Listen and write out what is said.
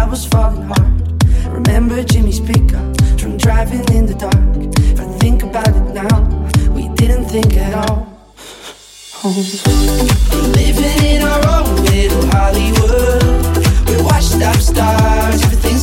I was falling hard. Remember Jimmy's pickup, drunk driving in the dark. If I think about it now, we didn't think at all. Living in our own little Hollywood, we're washed up stars, everything